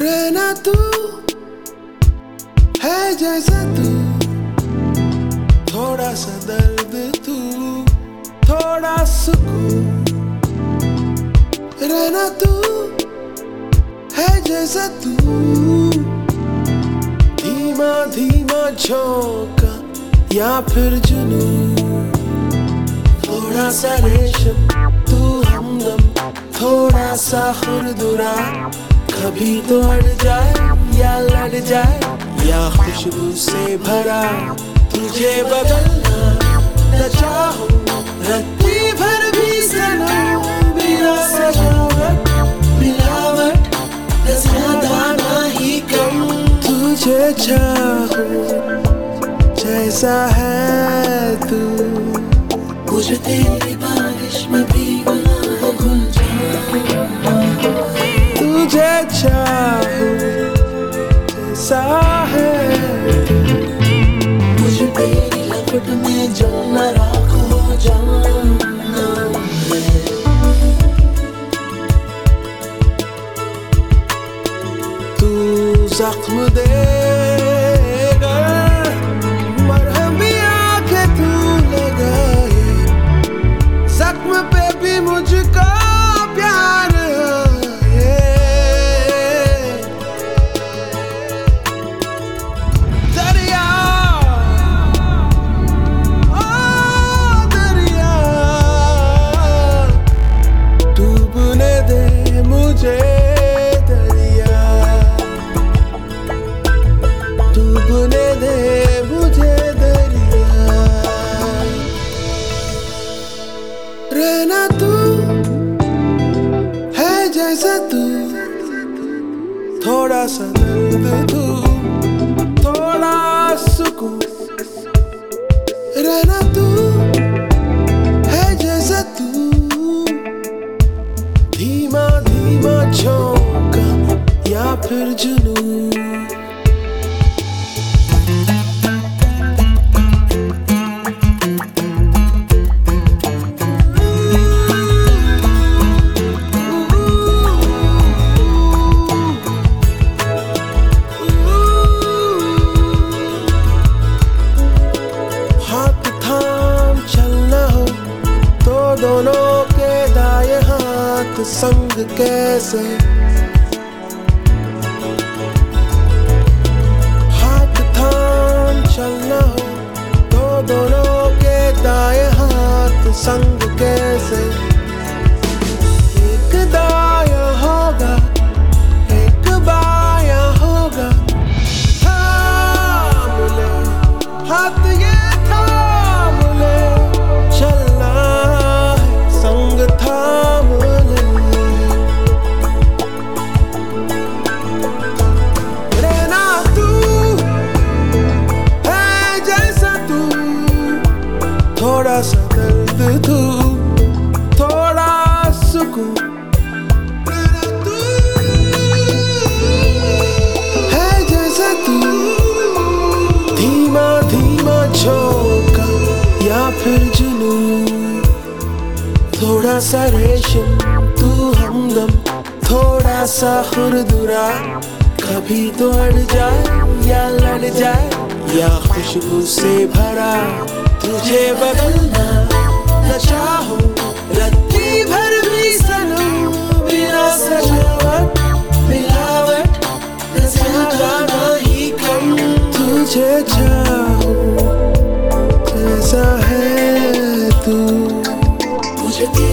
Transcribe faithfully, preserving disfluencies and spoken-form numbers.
रहना तू है जैसा तू, थोड़ा सा दर्द तू, थोड़ा सुकून। रहना तू है जैसा तू, धीमा धीमा झोंका या फिर जुनून। थोड़ा सा रेशम तू हमदम, थोड़ा सा खुरदुरा, कभी तो अड़ जाए या लड़ जाए या खुशबू से भरा। तुझे बदलना न चाहूं रत्ती भर भी सनम, बिना सजावट मिलावट न ज्यादा ना ही कम। तुझे चाहूं जैसा है तू, मुझे तेरी बारिश में भीगना है, घुल जाऊं। तुझे चाहूं जैसा है तू, मुझे तेरी लपट में जलना राख हो जाना है। तू जख्म दे मरहम भी आके तू लगाए, जख्म पे भी मुझको प्यार है। दरिया ओ दरिया, डूबने दे मुझे दरिया, डूबने दे मुझे दरिया। रहना तू है जैसा तू, थोड़ा सा दर्द तू, थोड़ा सुकून। रहना तू है जैसा तू, धीमा धीमा झोंका या फिर जुनून। दोनों के दाएं हाथ संग कैसे, हाथ थाम चलना हो तो दोनों के दाएं हाथ संग कैसे। एक दायां होगा एक बायां होगा, थाम ले हाथ ये थाम ले, चलना संग थाम ले। रहना तू है जैसा तू, थोड़ा सा दर्द तू, थोड़ा सुकून। रहना तू है जैसा तू, धीमा धीमा झोंका या फिर जुनून। थोड़ा सा रेशम तू हमदम, थोड़ा सा खुरदुरा, कभी तो अड़ जाए या लड़ जाए या खुशबू से भरा। तुझे बदलना न चाहूं रत्ती भर भी सनम, बिना सजावट मिलावट न ज्यादा ना ही कम। तुझे चाहूं जैसा है तू, मुझे